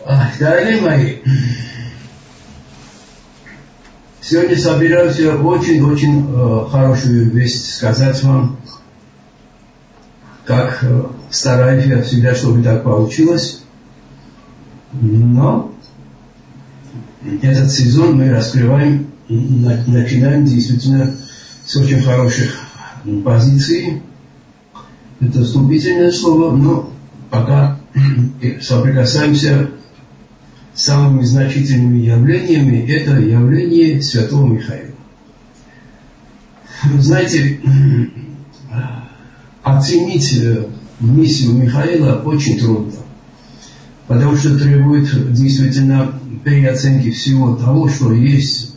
Дорогие мои, сегодня собираюсь очень-очень хорошую весть сказать вам. Как стараюсь я всегда, чтобы так получилось. Но этот сезон мы раскрываем, начинаем действительно с очень хороших позиций. Это вступительное слово, но пока соприкасаемся с самыми значительными явлениями. Это явление святого Михаила. Знаете, оценить миссию Михаила очень трудно, потому что требует действительно переоценки всего того, что есть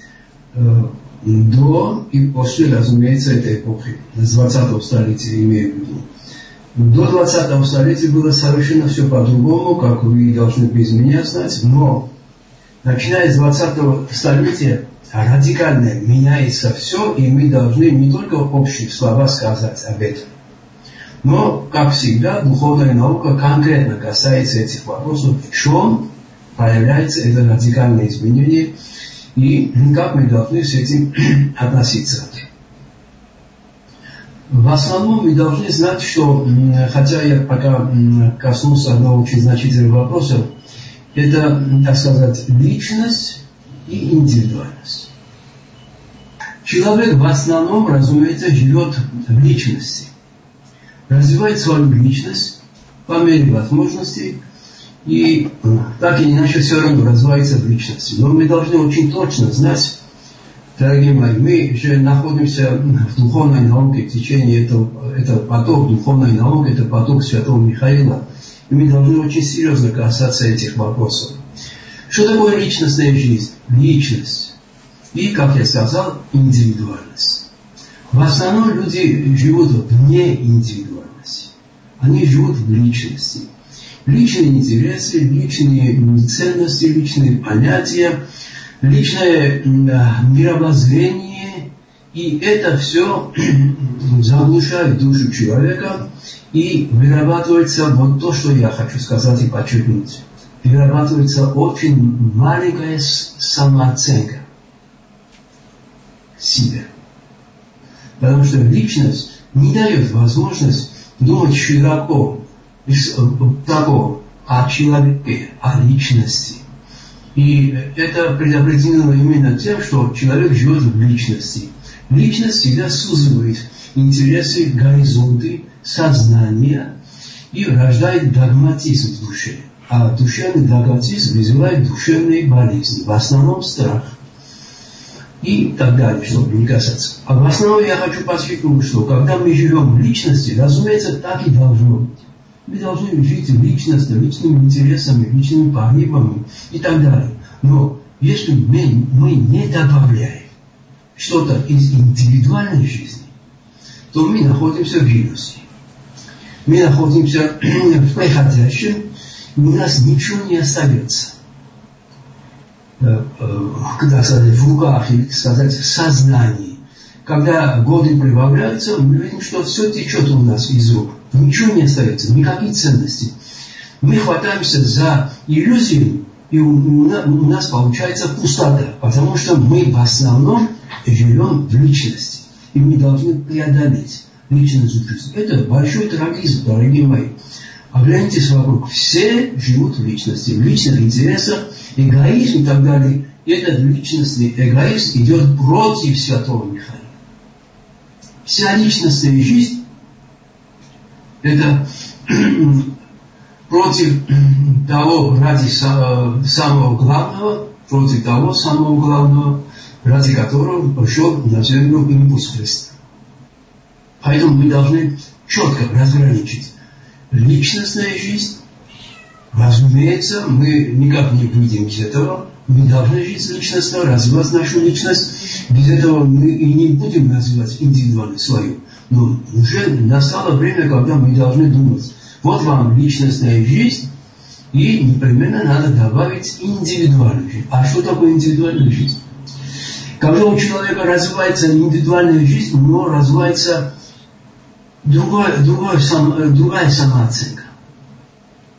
до и после, разумеется, этой эпохи, с 20-го столетия имею в виду. До 20-го столетия было совершенно все по-другому, как вы должны без меня знать, но начиная с 20-го столетия радикально меняется все, и мы должны не только общие слова сказать об этом, но, как всегда, духовная наука конкретно касается этих вопросов, в чем проявляется это радикальное изменение, и как мы должны с этим относиться. В основном мы должны знать, что, хотя я пока коснулся одного очень значительного вопроса, это, так сказать, личность и индивидуальность. Человек в основном, разумеется, живет в личности, развивает свою личность по мере возможностей, и так или иначе все равно развивается в личности. Но мы должны очень точно знать, дорогие мои, мы же находимся в духовной науке, в течение этого потока духовной науки, это поток святого Михаила, и мы должны очень серьезно касаться этих вопросов. Что такое личностная жизнь? Личность. И, как я сказал, индивидуальность. В основном люди живут вне индивидуальности. Они живут в личности. Личные интересы, личные ценности, личные понятия, личное мировоззрение, и это все заглушает душу человека, и вырабатывается вот то, что я хочу сказать и подчеркнуть. Вырабатывается очень маленькая самооценка себе. Потому что личность не дает возможность думать широко о человеке, о личности. И это предопределено именно тем, что человек живет в личности. Личность всегда сузывает интересы, горизонты, сознания и рождает догматизм в душе. А душевный догматизм вызывает душевные болезни, в основном страх и так далее, чтобы не касаться. А в основном я хочу подчеркнуть, что когда мы живем в личности, разумеется, так и должно быть. Мы должны жить личностью, личными интересами, личными порывами и так далее. Но если мы не добавляем что-то из индивидуальной жизни, то мы находимся в вирусе. Мы находимся в приходящем, и у нас ничего не остается. Когда сказать, в руках, или сказать, в сознании. Когда годы прибавляются, мы видим, что все течет у нас из рук. Ничего не остается, никаких ценностей. Мы хватаемся за иллюзию, и у нас получается пустота, потому что мы в основном живем в личности. И мы должны преодолеть личную жизнь. Это большой трагизм, дорогие мои. Оглянитесь вокруг. Все живут в личности, в личных интересах, эгоизм и так далее. И этот личностный эгоизм идет против святого Михаила. Вся личностная жизнь – это против того ради самого главного, против того самого главного, ради которого пришел на землю импульс Христа. Поэтому мы должны четко разграничить личностная жизнь. Разумеется, мы никак не выйдем из этого. Мы должны жить личностно, развивать нашу личность. Без этого мы и не будем развивать индивидуальность свою. Но уже настало время, когда мы должны думать. Вот вам личностная жизнь, и непременно надо добавить индивидуальную жизнь. А что такое индивидуальная жизнь? Когда у человека развивается индивидуальная жизнь, у него развивается другая самооценка.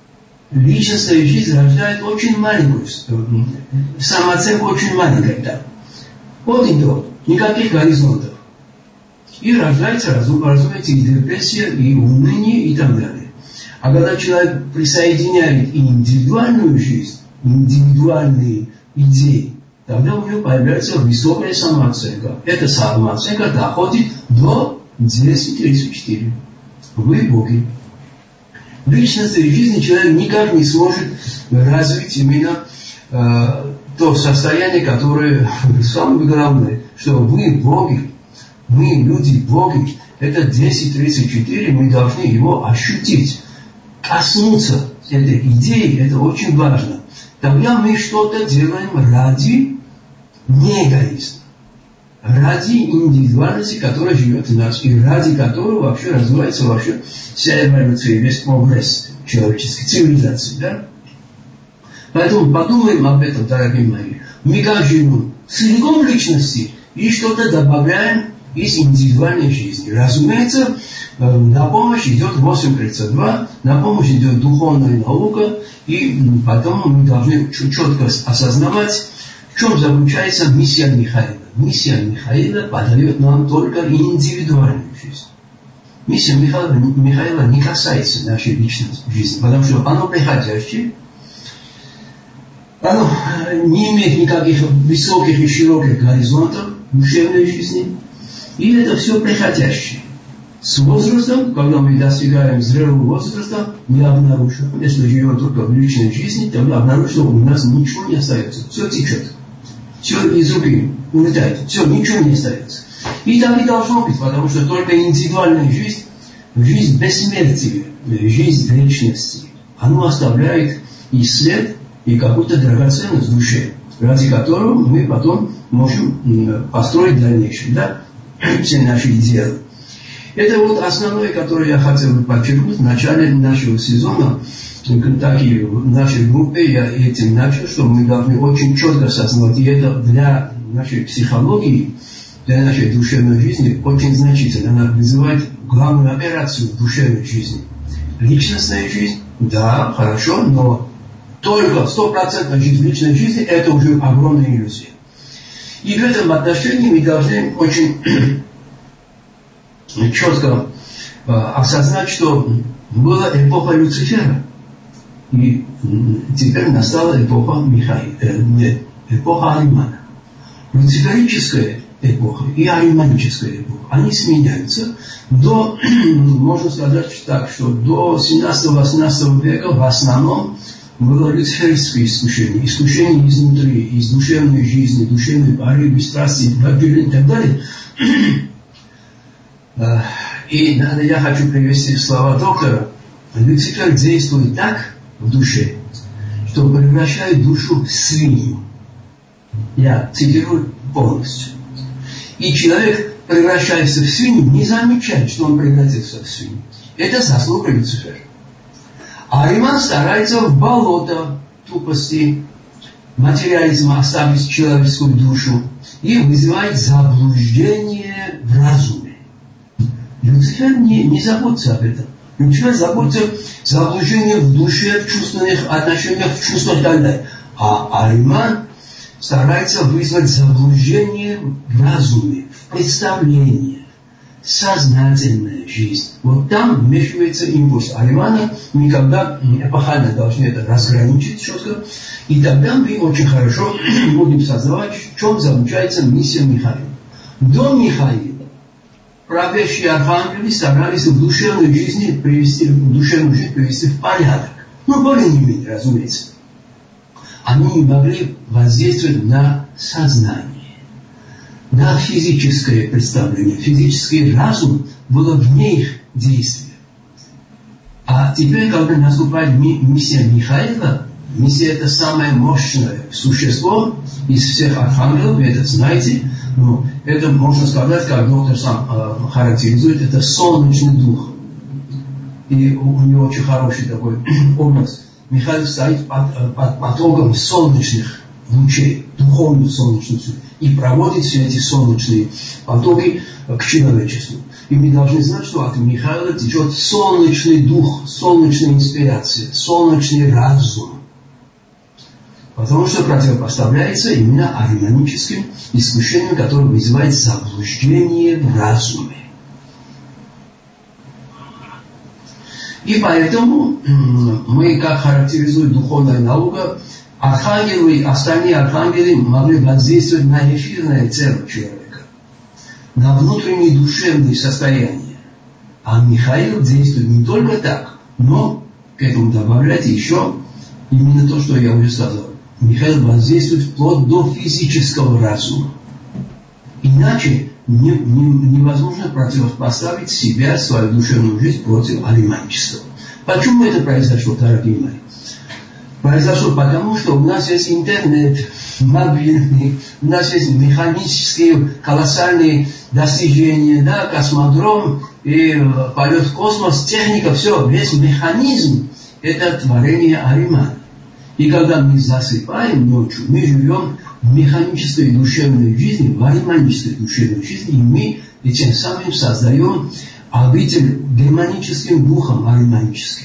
личностная жизнь рождает очень маленькую, самооценка очень маленькая. Да. Вот и до, никаких горизонтов. И рождается, разумеется, и депрессия, и уныние, и так далее. А когда человек присоединяет и индивидуальную жизнь, индивидуальные идеи, тогда у него появляется высокая самооценка. Эта самооценка доходит до 234. Вы боги. В личностной жизни человек никак не сможет развить именно то состояние, которое самое главное, что вы боги, мы люди боги. Это 234, мы должны его ощутить, коснуться этой идеи, это очень важно. Тогда мы что-то делаем ради не эгоизма, ради индивидуальности, которая живет в нас, и ради которого вообще развивается вообще вся эволюция, весь прогресс человеческой цивилизации. Да? Поэтому подумаем об этом, дорогие мои. Мы как живем целиком личности и что-то добавляем из индивидуальной жизни. Разумеется, на помощь идет 8:32, на помощь идет духовная наука, и потом мы должны четко осознавать, в чем заключается миссия Михаила. Миссия Михаила подает нам только индивидуальную жизнь. Миссия Михаила не касается нашей личной жизни, потому что оно приходящее, оно не имеет никаких высоких и широких горизонтов душевной жизни, и это все приходящее. С возрастом, когда мы достигаем зрелого возраста, мы обнаружим, если живем только в личной жизни, то мы обнаружим, что у нас ничего не остается. Все течет. Все из руки улетает. Все, ничего не остается. И так и должно быть, потому что только индивидуальная жизнь, жизнь бессмертия, жизнь вечности, она оставляет и след, и какую-то драгоценность в душе, ради которого мы потом можем построить дальнейшее, да, все наши идеалы. Это вот основное, которое я хотел бы подчеркнуть в начале нашего сезона. Так и в нашей группе я этим начал, что мы должны очень четко осознавать, и это для нашей психологии, для нашей душевной жизни очень значительно. Она вызывает главную операцию в душевной жизни. Личностная жизнь, да, хорошо, но только 100% жить в личной жизни, это уже огромная иллюзия. И в этом отношении мы должны очень четко осознать, что была эпоха Люцифера, и теперь настала эпоха эпоха Аримана. Люциферическая эпоха и ариманическая эпоха, они сменяются до, можно сказать так, что до 17-18 века в основном было люциферическое искушение, искушение изнутри, из душевной жизни, душевной порывы, страсти и так далее. И я хочу привести слова доктора. Люцифер действует так в душе, что превращает душу в свинью. Я цитирую полностью. И человек, превращается в свинью, не замечает, что он превратился в свинью. Это заслуга Люцифера. А Ариман старается в болото тупости, материализма оставить человеческую душу и вызывает заблуждение в разуме. Люцифер не заботится об этом. Люцифер заботится о заблуждении в душе, в чувственных отношениях, в чувствах и так далее. А Ариман старается вызвать заблуждение в разуме, в представлении. Сознательная жизнь. Вот там вмешивается импульс Аримана. Мы когда эпохально должны это разграничить четко. И тогда мы очень хорошо будем сознавать, в чем заключается миссия Михаила. До Михаила правящие архангелы старались в душевную жизнь привести в порядок. Ну, более не менее, разумеется. Они не могли воздействовать на сознание, на физическое представление. Физический разум было вне их действия. А теперь, когда наступает миссия Михаила, миссия это самое мощное существо из всех архангелов, вы это знаете. Но это можно сказать, как доктор сам характеризует, это солнечный дух. И у него очень хороший такой образ. Михаил стоит под потоком солнечных лучей, духовных солнечных лучей, и проводит все эти солнечные потоки к человечеству. И мы должны знать, что от Михаила течет солнечный дух, солнечная инспирация, солнечный разум. Потому что противопоставляется именно ариманическим искушениям, которое вызывает заблуждение в разуме. И поэтому мы, как характеризует духовная наука, архангелы и остальные архангелы могли воздействовать на эфирное тело человека, на внутренние душевные состояния. А Михаил действует не только так, но к этому добавляет еще именно то, что я уже сказал. Михаил воздействует вплоть до физического разума. Иначе невозможно противопоставить себя, свою душевную жизнь против ариманического. Почему это произошло, дорогие мои? Произошло потому, что у нас есть интернет мобильный, у нас есть механические колоссальные достижения, да, космодром и полет в космос, техника, все, весь механизм – это творение Аримана. И когда мы засыпаем ночью, мы живем в механической душевной жизни, в ариманической душевной жизни, и мы и тем самым создаем обитель гармоническим духом ариманическим.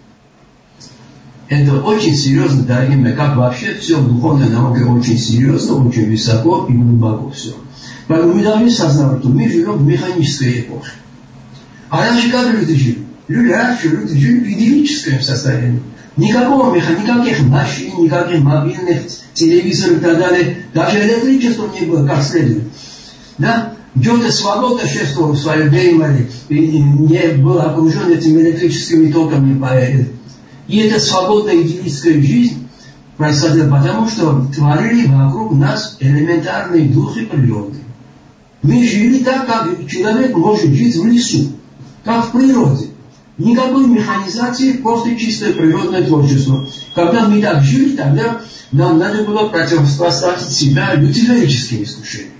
Это очень серьезно, дорогие мои, как вообще все в духовной науке очень серьезно, очень высоко и глубоко все. Поэтому мы должны сознавать, что мы живем в механической эпохе. А раньше как люди жили? Люди жили в идиллическом состоянии. Никаких машин, никаких мобильных телевизоров и так далее. Даже электричества не было, как следует. Да? Где-то свободно шествовал в своем Деймаре и не был окружен этими электрическими токами. И эта свободная идиллическая жизнь происходила потому, что творили вокруг нас элементарные духи природы. Мы жили так, как человек может жить в лесу, как в природе. Никакой механизации, просто чистое природное творчество. Когда мы так жили, тогда нам надо было противопоставить себя люциферическим искушениям.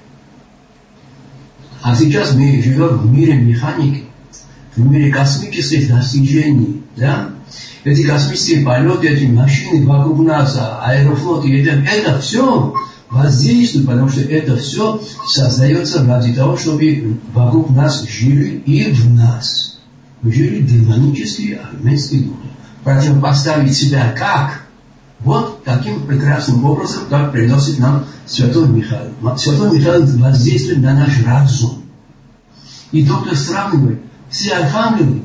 А сейчас мы живем в мире механики, в мире космических достижений. Да? Эти космические полеты, эти машины вокруг нас, аэрофлоты, это все воздействует, потому что это все создается ради того, чтобы вокруг нас жили и в нас. Жили демонические, армянские духи. Противопоставить себя как? Вот таким прекрасным образом, как приносит нам святой Михаил. Святой Михаил воздействует на наш разум. И доктор сравнивает, все архангелы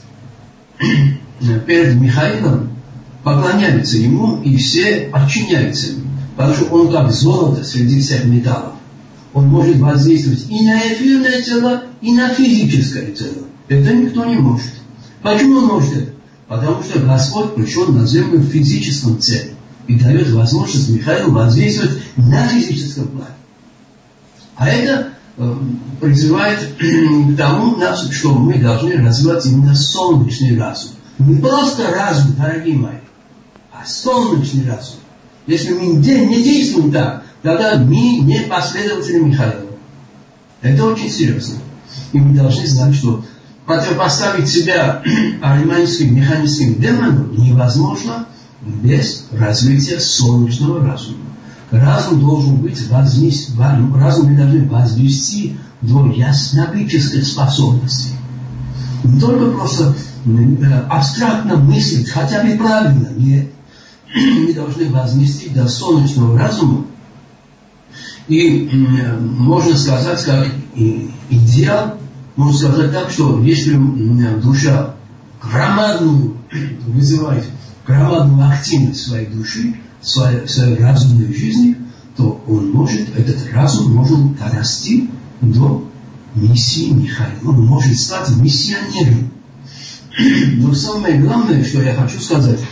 перед Михаилом поклоняются ему и все подчиняются ему. Потому что он как золото среди всех металлов. Он может воздействовать и на эфирное тело, и на физическое тело. Это никто не может. Почему он может это? Потому что Господь пришел на землю в физическом теле и дает возможность Михаилу воздействовать на физическом плане. А это призывает к тому, что мы должны развивать именно солнечный разум. Не просто разум, дорогие мои, а солнечный разум. Если мы не действуем так, тогда мы не последователи Михаила. Это очень серьезно. И мы должны знать, что противопоставить себя ариманическим механическим демонам невозможно без развития солнечного разума. Разум должен быть разум мы должны возвести до ясновидческой способности. Не только просто абстрактно мыслить, хотя бы правильно, нет. Мы должны вознести до солнечного разума. И можно сказать, как идеал, можно сказать так, что если душа громадную вызывает громадную активность своей души, своей разумной жизни, то он может, этот разум может дорасти до миссии Михаила. Он может стать миссионером. Но самое главное, что я хочу сказать,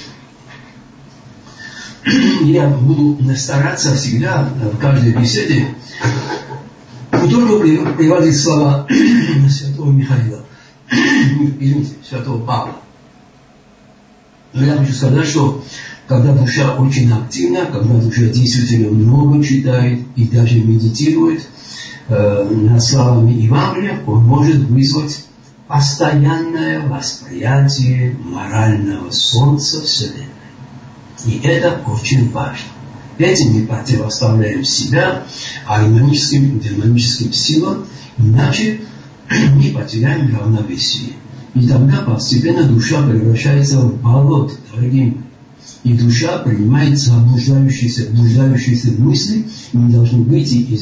я буду стараться всегда в каждой беседе не только приводить слова святого Михаила, извините, святого Павла. Но я хочу сказать, что когда душа очень активна, когда душа действительно много читает и даже медитирует над словами Евангелия, он может вызвать постоянное восприятие морального солнца Вселенной. И это очень важно. Этим мы противоставляем себя ариманическим и демоническим силам, иначе мы потеряем равновесие. И тогда постепенно душа превращается в болото, дорогие мои. И душа принимает заблуждающиеся мысли, и мы должны выйти из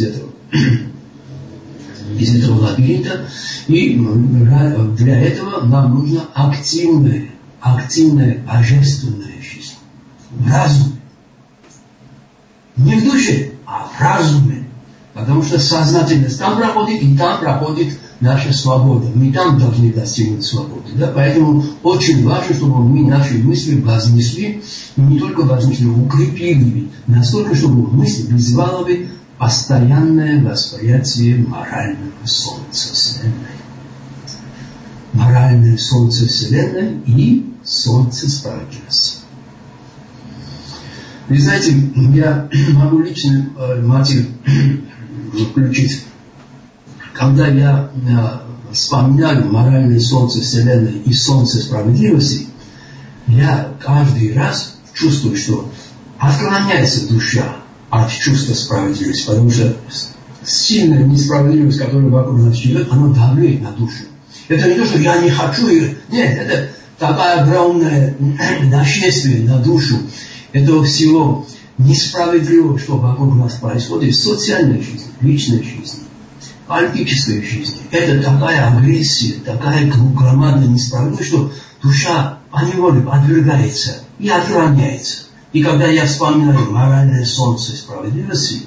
этого лабиринта. И для этого нам нужна активная божественная жизнь. В разуме. Не в душе, а в разуме. Потому что сознательность там проходит, и там проходит наша свобода. Мы там должны достигнуть свободы. Да? Поэтому очень важно, чтобы мы наши мысли вознесли, и не только вознесли, укрепили, настолько, чтобы мысль вызывала бы постоянное восприятие морального солнца Вселенной. Моральное солнце Вселенной и солнце справедливости. Вы знаете, я могу личный мотив включить. Когда я вспоминаю моральное солнце Вселенной и солнце справедливости, я каждый раз чувствую, что отклоняется душа от чувства справедливости, потому что сильная несправедливость, которая вокруг нас живет, она давлеет на душу. Это не то, что я не хочу ее. Нет, это такое огромное нашествие на душу этого всего несправедливого, что вокруг нас происходит в социальной жизни, личной жизни, политической жизни. Это такая агрессия, такая громадная несправедливость, что душа поневоле подвергается и отклоняется. И когда я вспоминаю моральное солнце справедливости,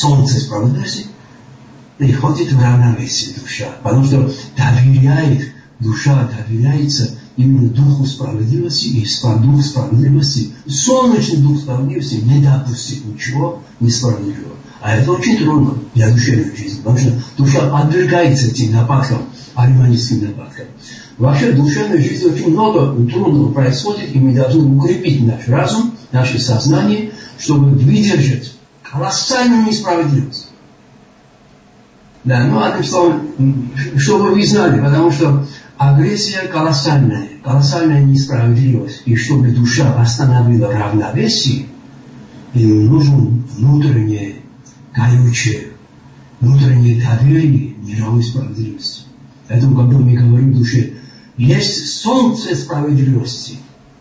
приходит в равновесие душа, потому что душа доверяется именно духу справедливости, и дух справедливости, солнечный дух справедливости не допустит ничего несправедливого. А это очень трудно для душевной жизни, потому что душа подвергается этим нападкам, ариманистским нападкам. Вообще в душевной жизни очень много трудного происходит, и мы должны укрепить наш разум, наше сознание, чтобы выдержать колоссальную несправедливость. Да, ну одним словом, чтобы вы знали, потому что агрессия колоссальная несправедливость. И чтобы душа восстановила равновесие, им нужно внутреннее горючее, внутреннее доверие мировой справедливости. Поэтому, когда мы говорим в душе, есть солнце справедливости,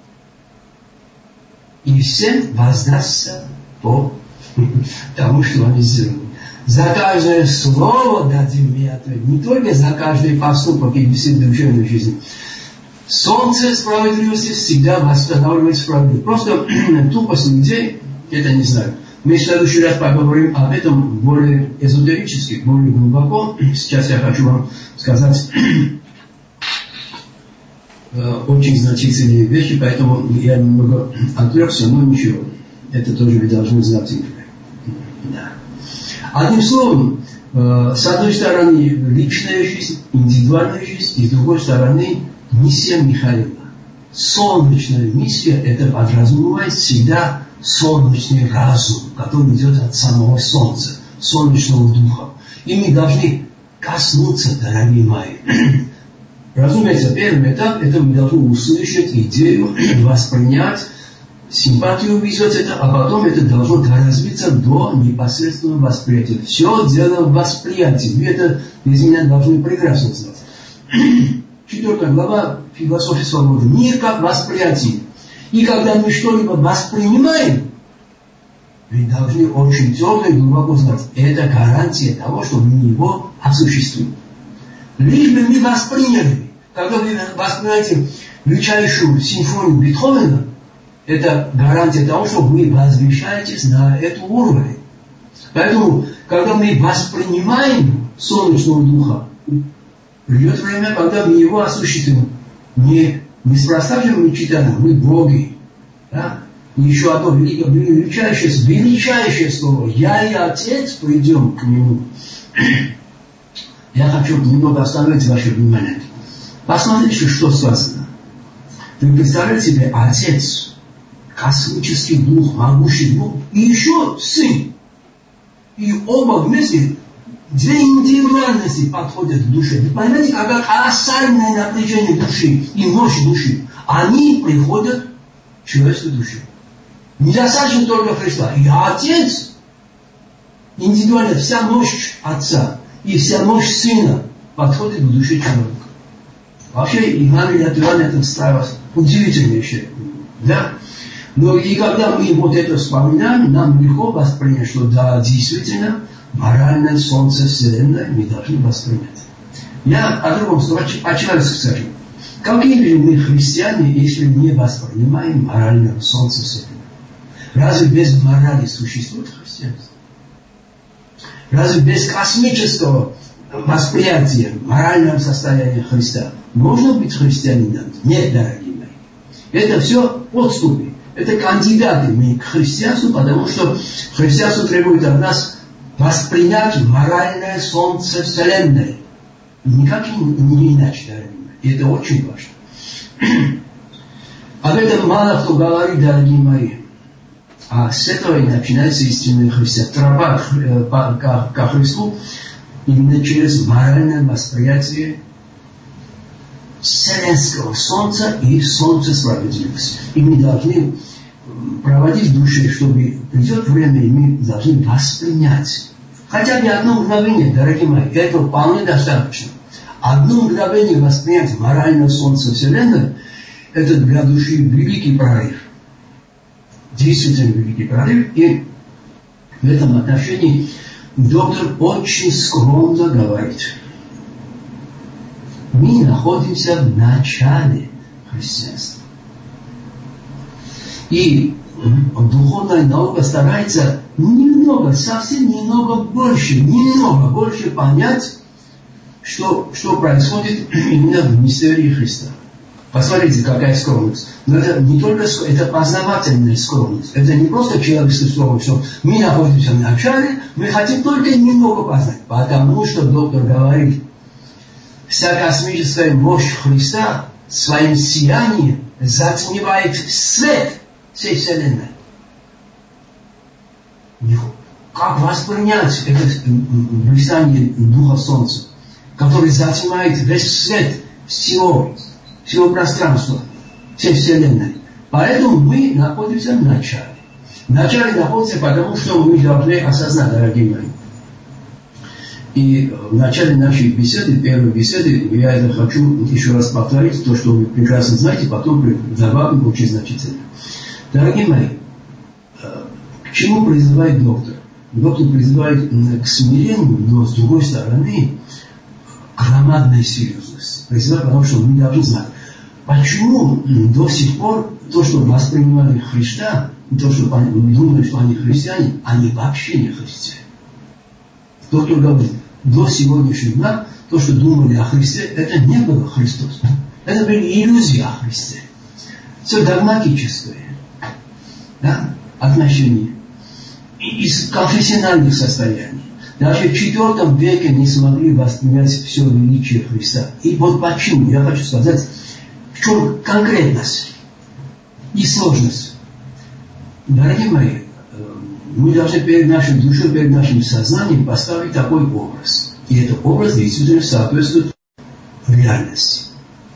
и всем воздастся по тому, что они сделали. За каждое слово дадим мне ответ, не только за каждый поступок и все душевной жизни. Солнце справедливости всегда восстанавливает справедливость. Просто тупость людей, это не знаю. Мы в следующий раз поговорим об этом более эзотерически, более глубоко. Сейчас я хочу вам сказать очень значительные вещи, поэтому я немного отвлекся, но ничего. Это тоже вы должны знать. Да. Одним словом, с одной стороны личная жизнь, индивидуальная жизнь, и с другой стороны миссия Михаила. Солнечная миссия, это подразумевает всегда солнечный разум, который идет от самого солнца, солнечного духа. И мы должны коснуться, дорогие мои. Разумеется, первый этап, это мы должны услышать идею, воспринять, симпатию вызвать это, а потом это должно развиться до непосредственного восприятия. Все дело в восприятии. Вы это без меня должны прекрасно знать. 4 глава философии свободы. Мир как восприятие. И когда мы что-либо воспринимаем, мы должны очень твердо и глубоко знать, это гарантия того, что мы его осуществим. Лишь бы мы восприняли. Когда вы воспринимаете величайшую симфонию Бетховена, это гарантия того, что вы возвышаетесь на этот уровень. Поэтому, когда мы воспринимаем солнечного духа, придет время, когда мы его осуществим. Неспроста же мы читаем, мы боги. Да? И еще одно величайшее слово. Я и Отец придем к нему. Я хочу немного остановить ваше внимание. Посмотрите, что сказано. Вы представляете себе Отец, космический дух, могущий дух, и еще Сын. И оба вместе, две индивидуальности подходят к душе. Вы понимаете, какое колоссальное напряжение души и мощь души. Они приходят к человеческой душе. Недостаточно только Христа. И Отец, индивидуально, вся мощь Отца и вся мощь Сына подходит к душе человека. Вообще, Евангелие от Иоанна это удивительная вещь. Да? Но и когда мы вот это вспоминаем, нам легко воспринять, что да, действительно, моральное солнце Вселенной мы должны воспринять. Я о другом по-человечески скажу. Какие же мы христиане, если не воспринимаем моральное солнце Вселенной? Разве без морали существует христианство? Разве без космического восприятия морального состояния Христа можно быть христианином? Нет, дорогие мои. Это все подступы. Это кандидаты мы к христианству, потому что христианство требует от нас воспринять моральное солнце Вселенной. Никак не иначе, дорогие мои. И это очень важно. Об этом мало кто говорит, дорогие мои. А с этого и начинается истинное христианство. Тропа ко Христу именно через моральное восприятие вселенского солнца и солнца справедливости. И мы должны проводить в душе, чтобы придет время, и мы должны воспринять. Хотя бы одно мгновение, дорогие мои, этого вполне достаточно. Одно мгновение воспринять моральное солнце Вселенной, это для души великий прорыв. Действительно великий прорыв. И в этом отношении доктор очень скромно говорит. Мы находимся в начале христианства. И духовная наука старается немного, совсем немного больше понять, что происходит именно в мистерии Христа. Посмотрите, какая скромность. Но это не только скромность, это познавательная скромность. Это не просто человеческая скромность, что мы находимся в начале, мы хотим только немного познать. Потому что доктор говорит, вся космическая мощь Христа своим сиянием затмевает свет всей Вселенной. Как воспринять это блистание Духа Солнца, который затмевает весь свет всего пространства, всей Вселенной. Поэтому мы находимся в начале. В начале находимся, потому что мы должны осознать, дорогие мои. И в начале нашей беседы, первой беседы, я это хочу еще раз повторить, то, что вы прекрасно знаете, потом добавим очень значительно. Дорогие мои, к чему призывает доктор? Доктор призывает к смирению, но с другой стороны, громадной серьезности. Призывает, потому что мы должны знать, почему до сих пор то, что воспринимали Христа, то, что думали, что они христиане, они вообще не христиане. Доктор говорит, до сегодняшнего дня то, что думали о Христе, это не было Христос. Это были иллюзии о Христе. Все догматическое. Да? Отношения. Из конфессиональных состояний. Даже в IV веке не смогли воспринять все величие Христа. И вот почему, я хочу сказать, в чем конкретность и сложность. Дорогие мои, мы должны перед нашей душой, перед нашим сознанием поставить такой образ. И этот образ действительно соответствует реальности.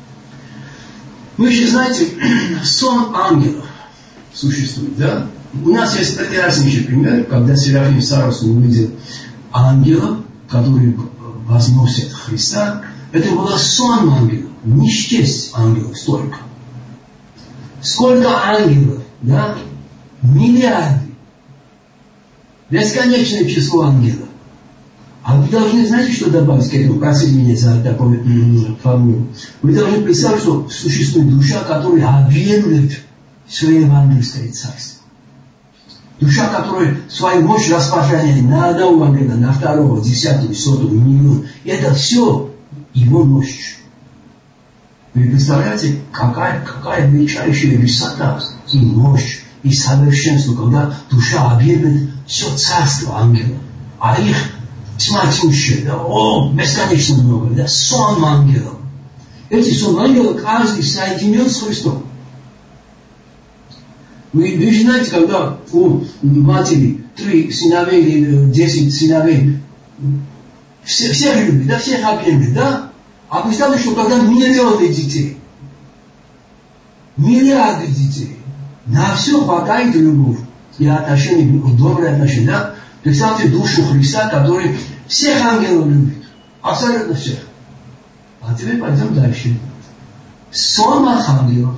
Вы же знаете, сон ангелов существует, да? У нас есть прекраснейший пример, когда Серафим Саровский увидел ангелов, которые возносят Христа. Это был сон ангелов, не счесть ангелов столько. Сколько ангелов, да? Миллиарды. Бесконечное число ангелов. А вы должны, знаете, что добавить к этому? Простите меня за такую формулу. Вы должны представить, что существует душа, которая объемлет свое евангельское царство. Душа, которая свою мощь распространяет на одного ангела, на второго, 10, 100, миллион. Это все его мощь. Вы представляете, какая величайшая высота и мощь, и совершенство, когда душа объемлет все царство ангелов. А их тьма тьмущая, да, бесконечно много, да, сон ангелов. Эти сон ангелов каждый соединен с Христом. Вы же знаете, когда у матери 3 сыновей или 10 сыновей, всех любят, да, всех объемлет, да? А представьте, что когда миллионы детей, миллиарды детей, на все хватает любовь и отношения, добрые отношения, да? Представьте душу Христа, который всех ангелов любит, абсолютно всех. А теперь пойдем дальше. Сон архангелов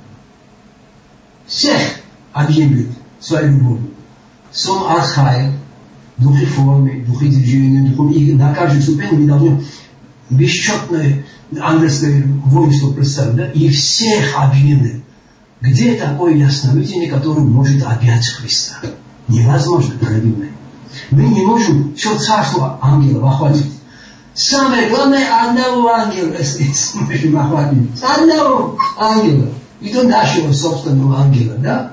всех объемлет своей любовью. Сон архаил, дух реформы, дух движения, дух, и на каждой ступени мы должны бесчетное ангельское воинство представить, да? И всех объемлет. Где такое ясновидение, которое может объять Христа? Невозможно, дорогие мои. Мы не можем все царство ангелов охватить. Самое главное, одного ангела, если мы можем охватить. Одного ангела. И то нашего собственного ангела, да?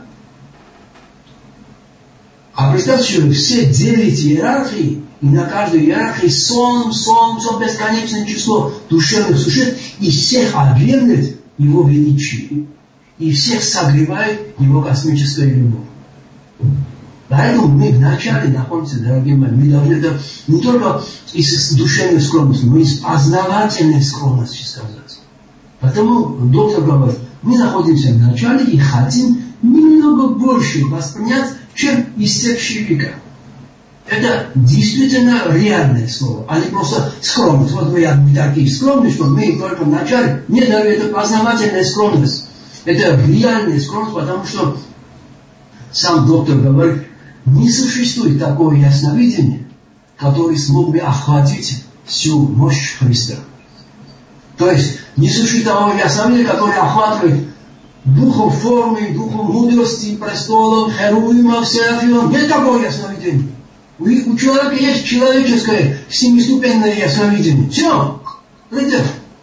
А представьте, что все 9 иерархий, и на каждой иерархии сон, бесконечное число душевных существ, и всех объемлет его величие. И всех согревает его космическая любовь. Поэтому мы вначале находимся, дорогие мои, мы должны это не только из душевной скромности, но и из познавательной скромности сказать. Поэтому доктор говорит, мы находимся в начале и хотим немного больше воспринять, чем истекший века. Это действительно реальное слово, а не просто скромность. Вот мы такие скромные, что мы только в начале. Нет, это познавательная скромность. Это реальная скромность, потому что сам доктор говорит, не существует такого ясновидения, который смог бы охватить всю мощь Христа. То есть, не существует такого ясновидения, который охватывает духом формы, духом мудрости, престолом, херувимов, серафимов. Нет такого ясновидения. У человека есть человеческое семиступенное ясновидение. Все. Видите?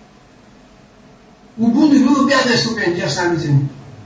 У Будды была 5-я ступень ясновидения.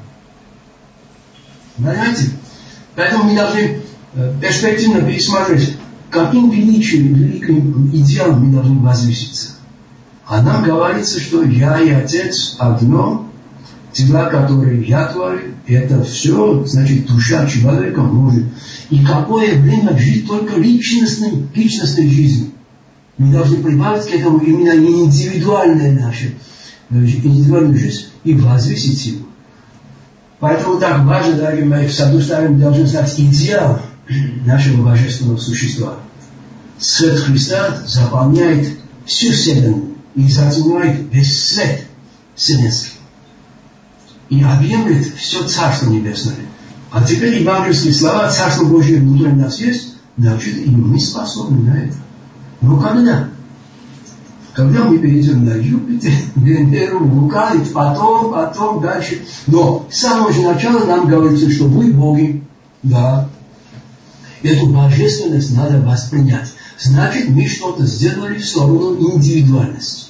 Понимаете? Поэтому мы должны перспективно пересмотреть, каким великим идеалом мы должны возвыситься. А нам говорится, что я и Отец одно, дела, которые я творю, это все, значит, душа человека может. И какое время жить только личностной жизнью. Мы должны прибавить к этому именно индивидуальную жизнь и возвысить его. Поэтому так важно, дорогие мои, с одной стороны, мы должны знать идеал нашего божественного существа. Свет Христа заполняет всю Вселенную и затемняет весь свет вселенский. И объемлет все Царство Небесное. А теперь евангельские слова «Царство Божие внутри нас есть», значит, и мы способны на это. Но когда? Когда мы перейдем на Юпитер, Венеру, Лука, и потом дальше. Но с самого же начала нам говорится, что вы боги. Да. Эту божественность надо воспринять. Значит, мы что-то сделали в сторону индивидуальности.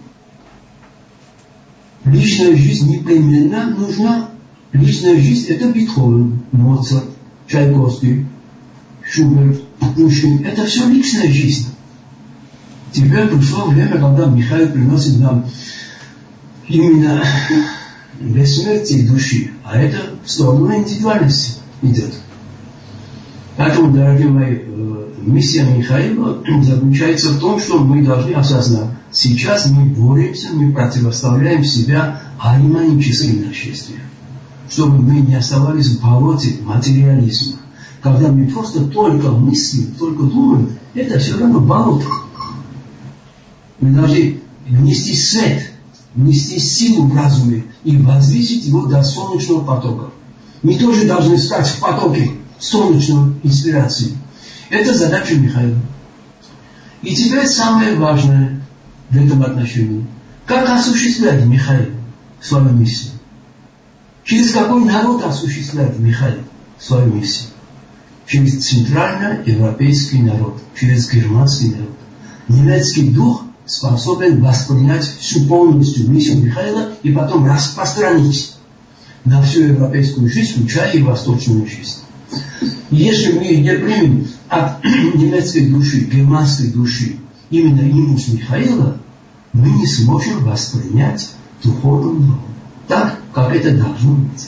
Личная жизнь непременно нужна. Личная жизнь – это Бетховен, Моцарт, Чайковский, Шуберт, Пушкин. Это все личная жизнь. Теперь пришло время, когда Михаил приносит нам именно бессмертие души, а это в сторону индивидуальности идет. Поэтому, дорогие мои, миссия Михаила заключается в том, что мы должны осознать, сейчас мы боремся, мы противоставляем себя ариманическим нашествиям, чтобы мы не оставались в болоте материализма. Когда мы просто только мыслим, только думаем, это все равно болото. Мы должны внести свет, внести силу в разуме и возвысить его до солнечного потока. Мы тоже должны стать в потоке солнечной инспирации. Это задача Михаила. И теперь самое важное в этом отношении. Как осуществлять Михаил свою миссию? Через какой народ осуществляет Михаил свою миссию? Через центральноевропейский народ, через германский народ. Немецкий дух способен воспринять всю полностью миссию Михаила и потом распространить на всю европейскую жизнь, включая и восточную жизнь. И если мы не примем от немецкой души, германской души именно импульс Михаила, мы не сможем воспринять духовную норму так, как это должно быть.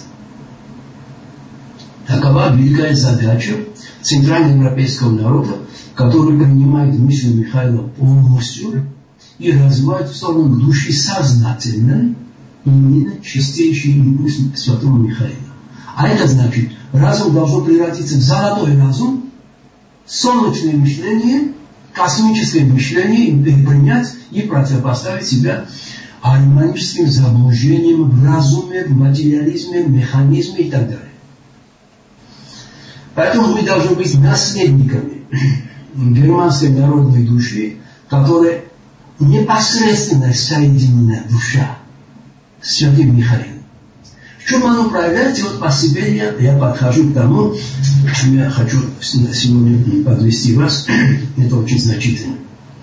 Такова великая задача центральноевропейского народа, который принимает миссию Михаила полностью и развивает в сторону души сознательной именно чистейший импульс святого Михаила. А это значит, разум должен превратиться в золотой разум, солнечное мышление космическое мышление принять и противопоставить себя арманическим заблуждениям в разуме, в материализме, в механизме и так далее. Поэтому мы должны быть наследниками германской народной души, которая непосредственно соединена душа с Святым Михаилом. В чем оно проявляется? Вот по себе я подхожу к тому, к чему я хочу сегодня подвести вас. Это очень значительно.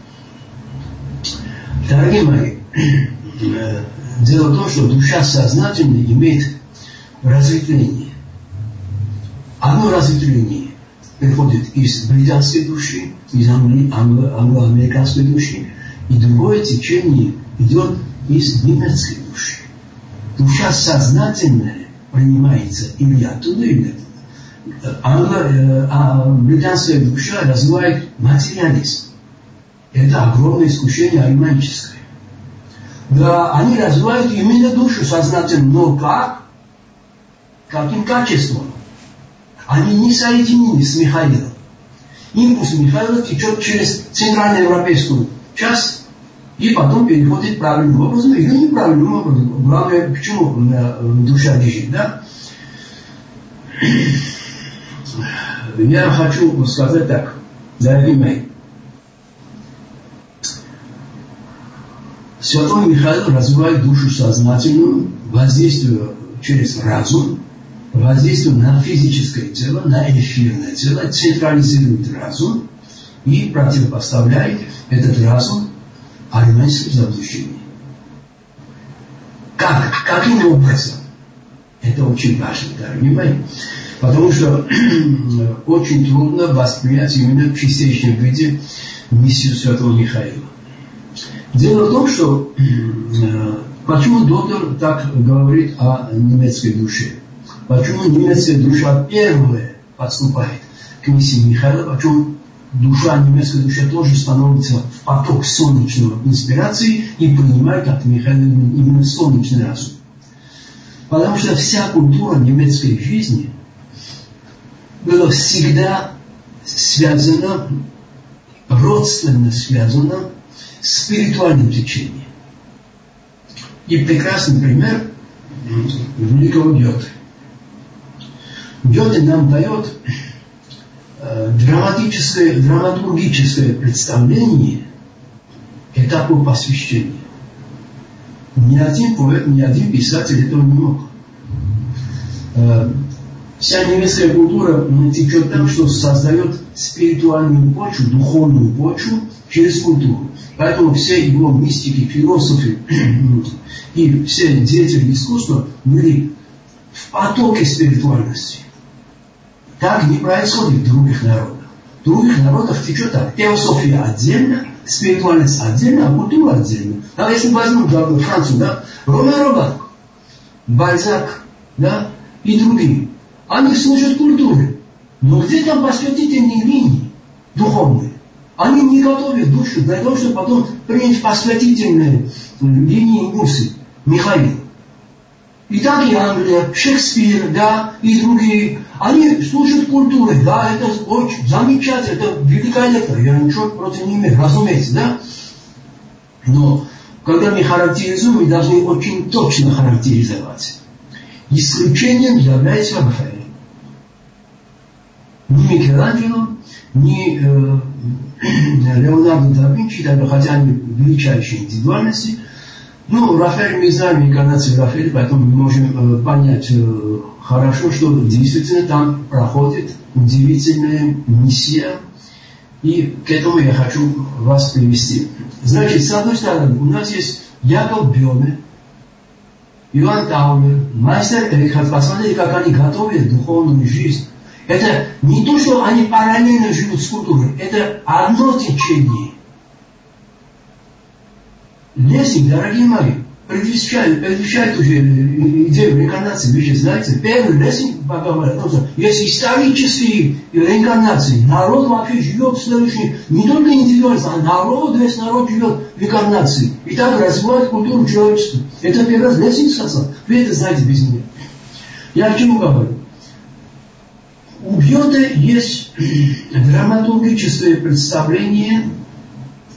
Дорогие мои, дело в том, что душа сознательно имеет разветвление. Одно разветвление приходит из британской души, из англо-американской души, и другое течение идет из немецкой души. Душа сознательно принимается или оттуда, или оттуда. Британская душа развивает материализм. Это огромное искушение арманическое. Да, они развивают именно душу сознательно, но как? Каким качеством? Они не соединены с Михаилом. Импульс Михаила течет через центральноевропейскую часть и потом переходит правильным образом или неправильным образом. Главное, почему душа лежит, да? Я хочу сказать так, дорогие мои. Святой Михаил развивает душу сознательную, воздействуя через разум, воздействует на физическое тело, на эфирное тело, централизирует разум и противопоставляет этот разум армянским заблуждениям. Каким образом? Это очень важно, дорогие мои. Потому что очень трудно воспринять именно в чистейшем виде миссию Святого Михаила. Дело в том, что почему доктор так говорит о немецкой душе? Почему немецкая душа первая подступает к миссии Михаила? Почему немецкая душа тоже становится в поток солнечного инспирации и принимает от Михаила именно солнечный разум? Потому что вся культура немецкой жизни была всегда связана, родственно связана с спиритуальным течением. И прекрасный пример великого Гёте. Гёте нам дает драматургическое представление этапу посвящения. Ни один поэт, ни один писатель этого не мог. Вся немецкая культура течет там, что создает спиритуальную почву, духовную почву через культуру. Поэтому все его мистики, философы и все деятели искусства были в потоке спиритуальности. Так не происходит в других народах. В других народах течет так. Теософия отдельно, спиритуальность отдельно, а культура отдельно. А если возьмем Францию, да, Ромеро, Бальзак, да, и другие. Они служат культуре. Но где там посвятительные линии духовные? Они не готовят душу для того, чтобы потом принять посвятительные линии импульсы Михаила. И так и Англия, Шекспир, да, и другие. Они служат культуре, да, это очень замечательно, это великая лектора, я ничего против не имею, разумеется, да. Но когда мы характеризуем, мы должны очень точно характеризовать. Исключением является Рафаэль. Ни Микеланджело, ни Леонардо да Винчи, хотя они величайшие индивидуальности. Ну, Рафаэль мы знаем, инкарнация Рафаэля, поэтому мы можем понять хорошо, что действительно там проходит удивительная миссия. И к этому я хочу вас привести. Значит, с одной стороны, у нас есть Яков Бёме, Иоанн Таумер, мастер Рихард. Посмотрите, как они готовят духовную жизнь. Это не то, что они параллельно живут с культурой, это одно течение. Лессинг, дорогие мои, предвещает уже идею реинкарнации. Вы же знаете, первый Лессинг поговорит о том, что есть исторические реинкарнации. Народ вообще живет в следующей, не только индивидуально, а народ, весь народ живет в инкарнации. И так развивает культуру человечества. Это первый раз Лессинг сказал. Вы это знаете без меня. Я к чему говорю? У Гёте есть драматургическое представление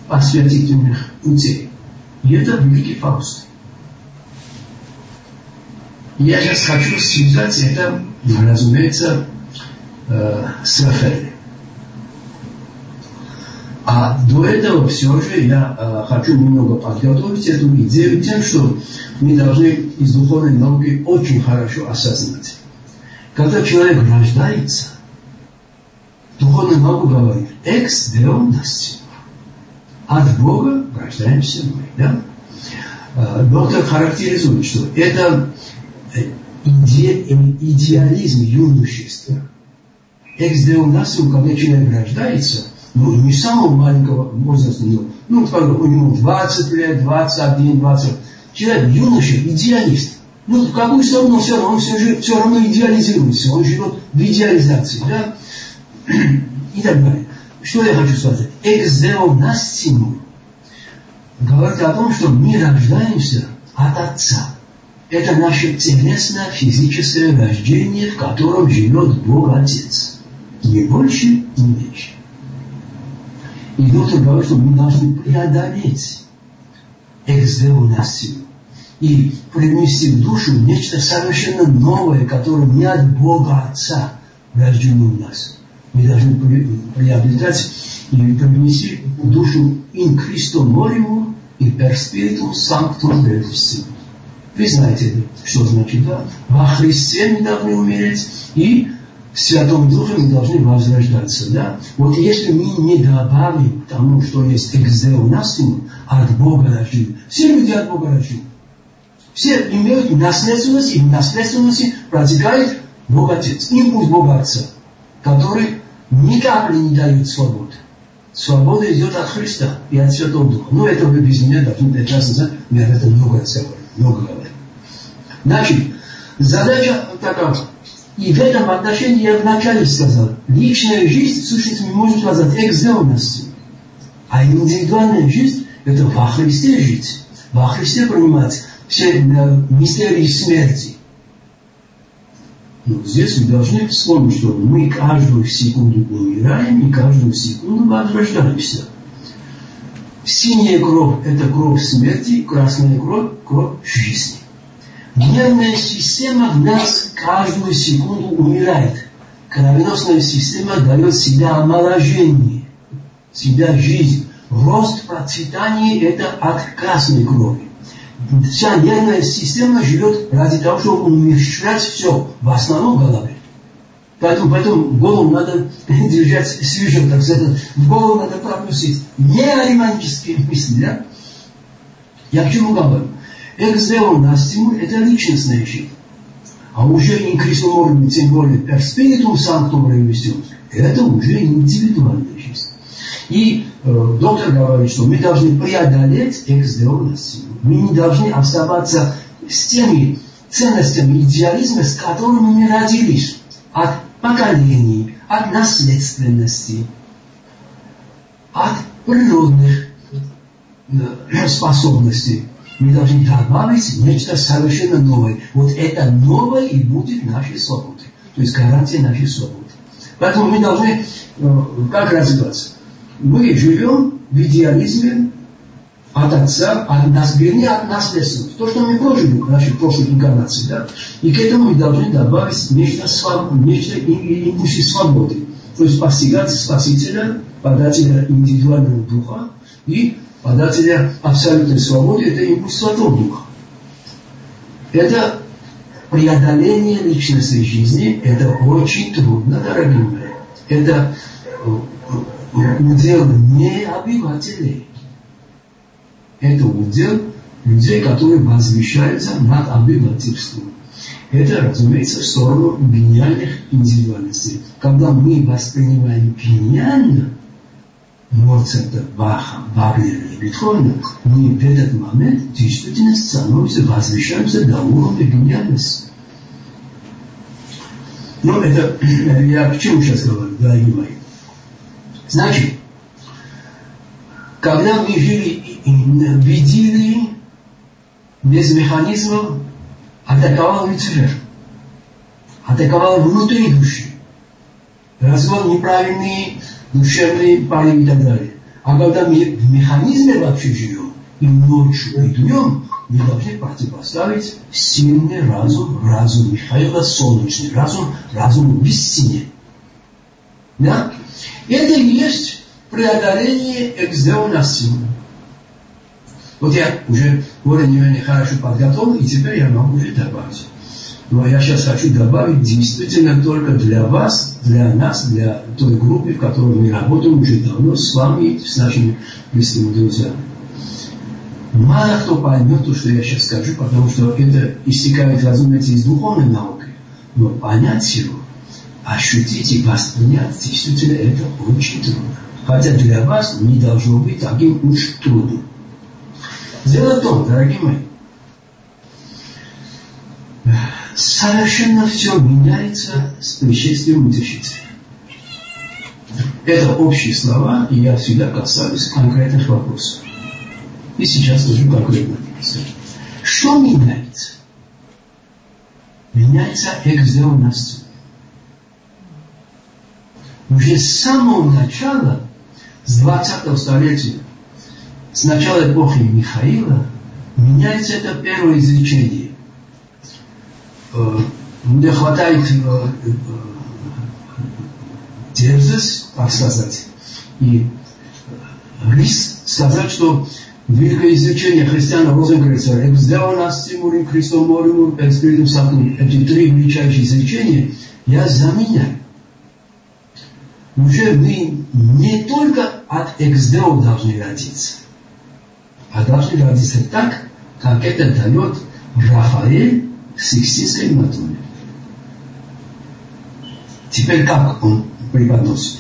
осветительных путей. И это великий Фауст. Я сейчас хочу связать это, разумеется, с Рафаэлем. А до этого все же я хочу немного подготовить эту идею тем, что мы должны из духовной науки очень хорошо осознать. Когда человек рождается, духовная наука говорит «ex Deo nascitur». От Бога рождаемся мы. Да? Доктор характеризует, что это идеализм юношества. «Ex Deo nascitur», когда человек рождается, не с самого маленького возраста, у него 20 лет, 21, 20. Человек юноша, идеалист. В какую сторону все равно, он все равно идеализируется, он живет в идеализации, да? И так далее. Что я хочу сказать? «Ex Deo nascitur» говорит о том, что мы рождаемся от Отца. Это наше телесное, физическое рождение, в котором живет Бог Отец. Ни больше, ни меньше. И доктор говорит, что мы должны преодолеть «ex Deo nascitur» и привнести в душу нечто совершенно новое, которое не от Бога Отца рождено в нас. Мы должны приобретать и привнести в душу «in Christo morium и per spiritum sanctum resuscitum». Вы знаете, что значит, да? Во Христе мы должны умереть, и в Святом Духе мы должны возрождаться, да? Вот если мы не добавим к тому, что есть «ex Deo nascitur», от Бога рождены. Все люди от Бога рождены. Все имеют наследственность, и в наследственности протекает Бог Отец, импульс Бога Отца, который ни капли не дает свободы. Свобода идет от Христа и от Святого Духа. Но это вы без меня должны прекрасно знать, я об этом много говорю. Значит, задача такова. И в этом отношении я вначале сказал, личная жизнь, в сущности, мы можем сказать «ex Deo nascitur». А индивидуальная жизнь – это во Христе жить. Во Христе принимать все мистерии смерти. Но здесь мы должны вспомнить, что мы каждую секунду умираем и каждую секунду возрождаемся. Синяя кровь – это кровь смерти, красная кровь – кровь жизни. Нервная система в нас каждую секунду умирает. Кровеносная система дает себя омоложение, себя жизнь. Рост, процветание – это от красной крови. Вся нервная система живет ради того, чтобы умерщвлять все, в основном в голове. Поэтому голову надо держать свежо, так сказать, в голову надо пропустить. Не ариманические мысли, да? Я к чему говорю? «Ex Deo nascitur» – это личностная жизнь. А уже in Christo morium, тем более per spiritum sanctum resuscitum, это уже индивидуальная жизнь. И доктор говорит, что мы должны преодолеть «ex Deo nascitur». Мы не должны оставаться с теми ценностями идеализма, с которыми мы родились. От поколений, от наследственности, от природных способностей. Мы должны добавить нечто совершенно новое. Вот это новое и будет нашей свободой. То есть гарантия нашей свободы. Поэтому мы должны как развиваться? Мы живем в идеализме от Отца, от нас, вернее, от наследственности. То, что мы прожили в нашей прошлой инкарнации. Да? И к этому мы должны добавить нечто импульсы свободы. То есть постигать Спасителя, подателя индивидуального духа и подателя абсолютной свободы, это импульс Святого Духа. Это преодоление личностной жизни, это очень трудно, дорогие мои. Это удел не обывателей. Это удел людей, которые возвышаются над обывательством. Это, разумеется, в сторону гениальных индивидуальностей. Когда мы воспринимаем гениально Моцарта, Баха, Вагнера и Бетховена, мы в этот момент действительно возвышаемся до уровня гениальности. Но это, я к чему сейчас говорю, дорогие мои? Значит, когда мы жили в идиллии, без механизмов, атаковал Люцифер, атаковал внутри души, развил неправильные душевные порывы и так далее. А когда мы в механизме вообще живем, и ночью, и днем, мы должны противоставить сильный разум, разум Михаила, солнечный разум, разум в истине. Да? Это и есть преодоление экзеонасима. Вот я уже более-менее хорошо подготовил, и теперь я могу уже добавить. Но я сейчас хочу добавить действительно только для вас, для нас, для той группы, в которой мы работаем уже давно с вами, с нашими близкими друзьями. Мало кто поймет то, что я сейчас скажу, потому что это истекает, разумеется, из духовной науки. Но понять его, ощутить и воспринять, действительно, это очень трудно. Хотя для вас не должно быть таким уж трудным. Дело в том, дорогие мои, совершенно все меняется с пришествием Утешителя. Это общие слова, и я всегда касаюсь конкретных вопросов. И сейчас тоже конкретно. Что меняется? Меняется экзеонасима. Уже с самого начала, с 20-го столетия, с начала эпохи Михаила, меняется это первое изречение. Мне хватает дерзость, так сказать, и риск сказать, что великое изречение христиана Розенкрейцера «Экзеонасимурим Христоморимур экспиритум сакрум», эти три величайшие изречения я заменяю. Уже мы не только от экздео должны родиться, а должны родиться так, как это дает Рафаэль в Сикстинской Матуре. Теперь как он преподносит?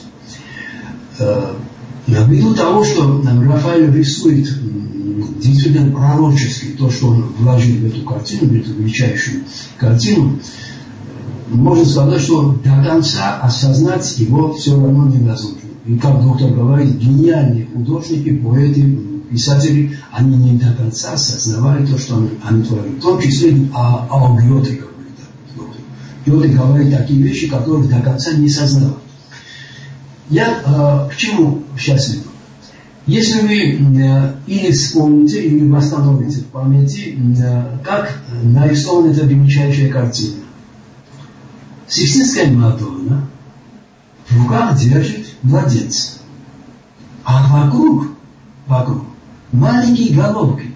Ввиду того, что Рафаэль рисует действительно пророчески то, что он вложил в эту картину, в эту величайшую картину, можно сказать, что до конца осознать его все равно невозможно. И как доктор говорит, гениальные художники, поэты, писатели, они не до конца осознавали то, что они творили. В том числе о Гёте говорит. Гёте говорит такие вещи, которые до конца не сознавал. Я к чему сейчас веду? Если вы или вспомните, или восстановите в памяти, как нарисована эта величайшая картина. Сикстинская Мадонна в руках держит младенца, а вокруг маленькие головки.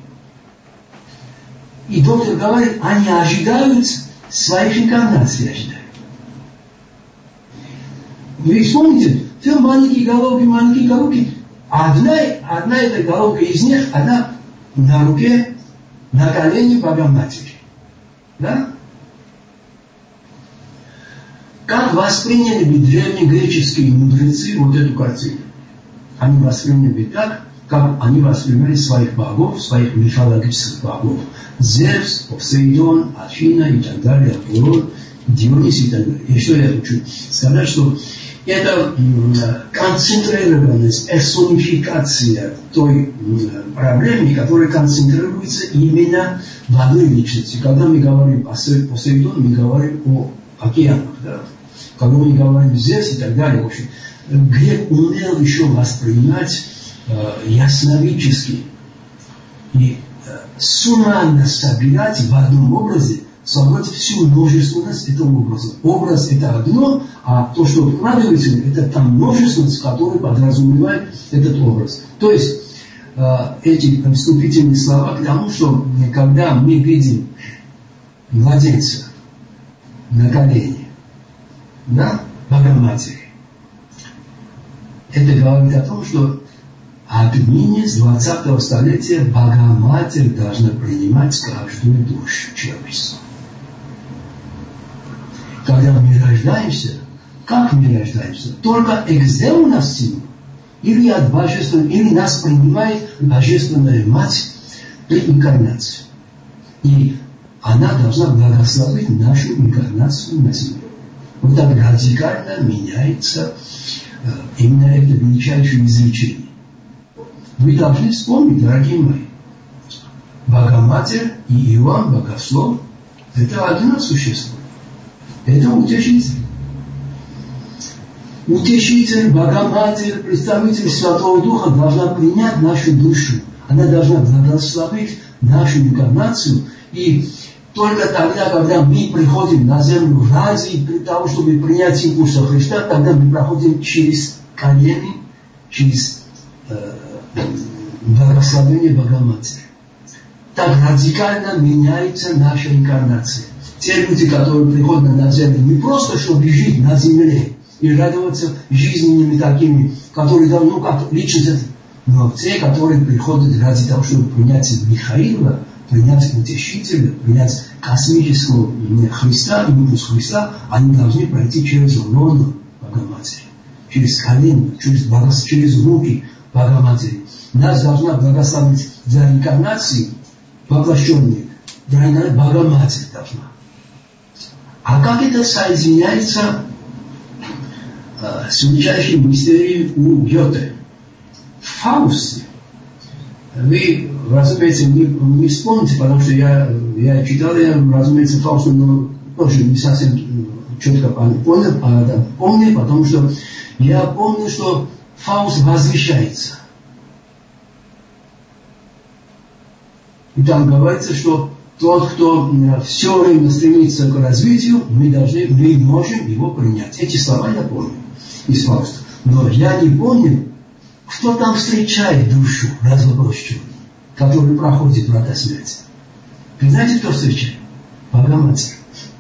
И доктор говорит, они ожидают своих инкарнаций. Вы вспомните, все маленькие головки. Одна эта головка из них, она на руке, на колене Богоматери. Да? Как восприняли бы древнегреческие мудрецы вот эту картину? Они восприняли так, как они воспринимали своих богов, своих мифологических богов. Зевс, Посейдон, Афина и так далее, Аполлон, Дионис и так далее. И что я хочу сказать, что это концентрированность, персонификация той проблемы, которая концентрируется именно в одной личности. Когда мы говорим о Посейдоне, мы говорим о океанах. Да? Когда мы говорим Зевс и так далее, в общем, грек умел еще воспринимать ясновидчески и суммарно собирать в одном образе, собрать всю множественность этого образа. Образ это одно, а то, что вкладывается, это та множественность, которая подразумевает этот образ. То есть эти вступительные слова к тому, что когда мы видим младенца на колене, да, Богоматери, это говорит о том, что отныне с 20-го столетия Богоматерь должна принимать каждую душу человечества. Когда мы рождаемся, как мы рождаемся? Только экзеонасима, или от божественного, или нас принимает Божественная Мать при инкарнации. И она должна благословить нашу инкарнацию на земле. Вот так радикально меняется именно это величайшее изречение. Вы должны вспомнить, дорогие мои, Богоматерь и Иоанн Богослов – это одно существо. Это Утешитель. Утешитель, Богоматерь, представитель Святого Духа должна принять нашу душу. Она должна благословить нашу инкарнацию. И только тогда, когда мы приходим на землю ради того, чтобы принять импульс Христа, тогда мы проходим через колени, через благословение Богоматери. Так радикально меняется наша инкарнация. Те люди, которые приходят на землю не просто, чтобы жить на земле и радоваться жизненными такими, которые давно как личность, но те, которые приходят ради того, чтобы принять Михаила, принять Утешителя, принять космического Христа, импульс Христа, они должны пройти через лоно Богоматери, через колено, через руки Богоматери. Нас должна благословить для инкарнации воплощенной, Богоматерь должна. А как это соединяется с величайшей мистерией у Гёте? В Фаусте. Вы, разумеется, не вспомните, потому что я читал, разумеется, Фауст, но тоже не совсем четко помню, потому что я помню, что Фауст возвещается. И там говорится, что тот, кто все время стремится к развитию, мы можем его принять. Эти слова я помню из Фауста. Но я не помню, кто там встречает душу развоплощенную, который проходит врата смерти. Вы знаете, кто встречает? Богоматерь.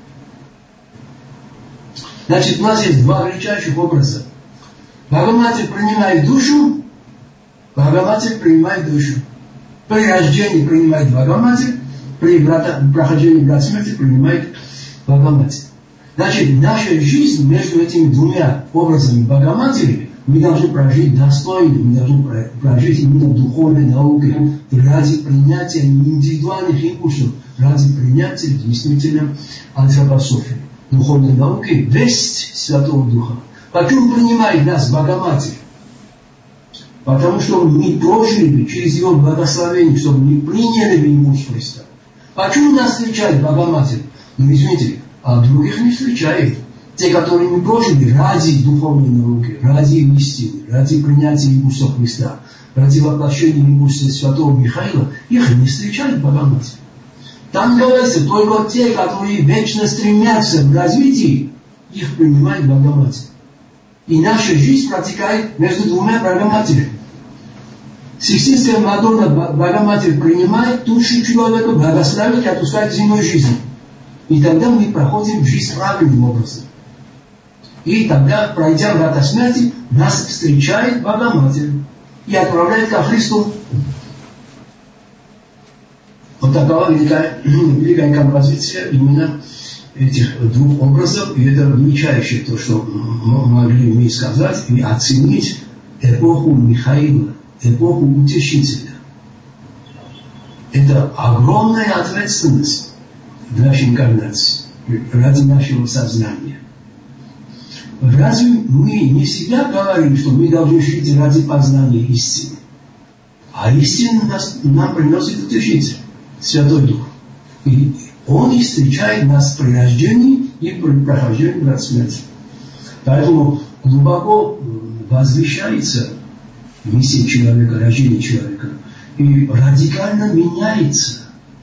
Значит, у нас есть два величайших образа. Богоматерь принимает душу, Богоматерь принимает душу. При рождении принимает Богоматерь, при прохождении врат смерти принимает Богоматерь. Значит, наша жизнь между этими двумя образами Богоматери мы должны прожить достойно, мы должны прожить именно духовной наукой ради принятия индивидуальных импульсов, ради принятия действительно антропософии, духовной науки, весть Святого Духа. Почему принимает нас Богоматерь? Потому что мы прожили через Его благословение, чтобы мы приняли импульс Христа. Почему нас встречает Богоматерь? Ну, извините, а других не встречает. Те, которые не прожили ради духовной науки, ради истины, ради принятия импульса Христа, ради воплощения импульса Святого Михаила, их не встречает Богоматерь. Там говорится, только те, которые вечно стремятся к развитию, их принимает Богоматерь. И наша жизнь протекает между двумя Богоматерями. Сикстинская Мадонна Богоматерь принимает душу человека, благословит и отпускает земной жизни. И тогда мы проходим жизнь правильным образом. И тогда, пройдя врата смерти, нас встречает Богоматерь и отправляет ко Христу. Вот такова великая композиция именно этих двух образов. И это величайшее то, что могли мы сказать и оценить эпоху Михаила, эпоху Утешителя. Это огромная ответственность в нашей инкарнации, ради нашего сознания. Разве мы не всегда говорим, что мы должны жить ради познания истины? А истину нам приносит Утешитель, Святой Дух. И Он и встречает нас при рождении и при прохождении врат смерти. Поэтому глубоко возвещается миссия человека, рождение человека. И радикально меняется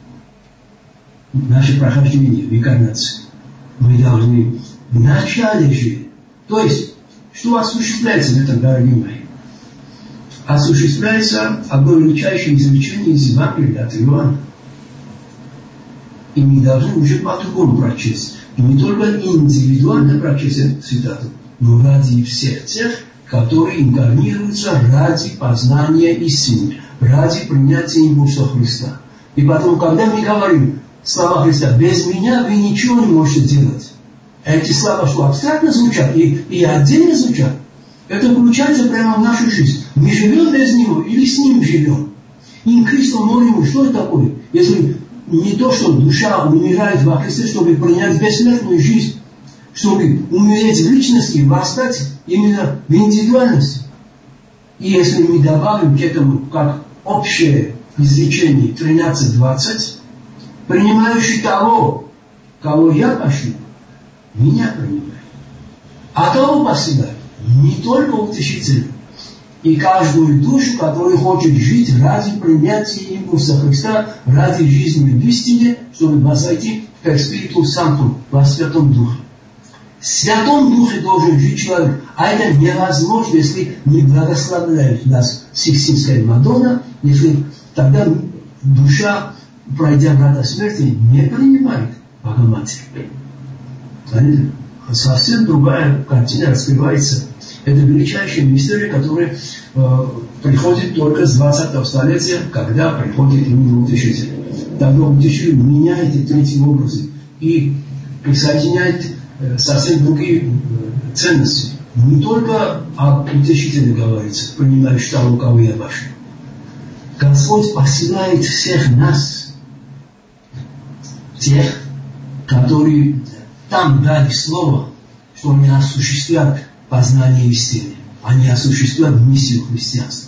наше прохождение в инкарнации. Мы должны в начале же, то есть, что осуществляется в этом, дорогие мои? Осуществляется одно величайшее изречение из Евангелия от Иоанна. И мы должны уже по-другому прочесть. И не только индивидуально прочесть эту цитату, но ради всех тех, которые инкарнируются ради познания истины, ради принятия импульса Христа. И поэтому, когда мы говорим слова Христа, без меня вы ничего не можете делать. Эти слова, что абстрактно звучат и отдельно звучат, это включается прямо в нашу жизнь. Мы живем без Него или с Ним живем? И Христу молим, что это такое? Если не то, что душа умирает во Христе, чтобы принять бессмертную жизнь, чтобы умереть в личности, восстать именно в индивидуальности. И если мы добавим к этому, как общее изречение 13:20, принимающий того, кого я пошлю, меня принимает. А того посылаю, не только утешителем. И каждую душу, которая хочет жить ради принятия импульса Христа, ради жизни в истине, чтобы возвойти в Спириту Санту, во Святом Духе. В Святом Духе должен жить человек, а это невозможно, если не благословляет нас Сикстинская Мадонна, если тогда душа, пройдя врата смерти, не принимает Богоматерь. Совсем другая картина раскрывается. Это величайшая мистерия, которая приходит только с 20-го столетия, когда приходит именно утешитель. Тогда утешитель меняет эти третьи образы и присоединяет совсем другие ценности. Не только об утешителе говорится, принимаешь того, кого я башню. Господь посылает всех нас, тех, которые там дали слово, что они осуществят познание истины. Они осуществляют миссию христианства.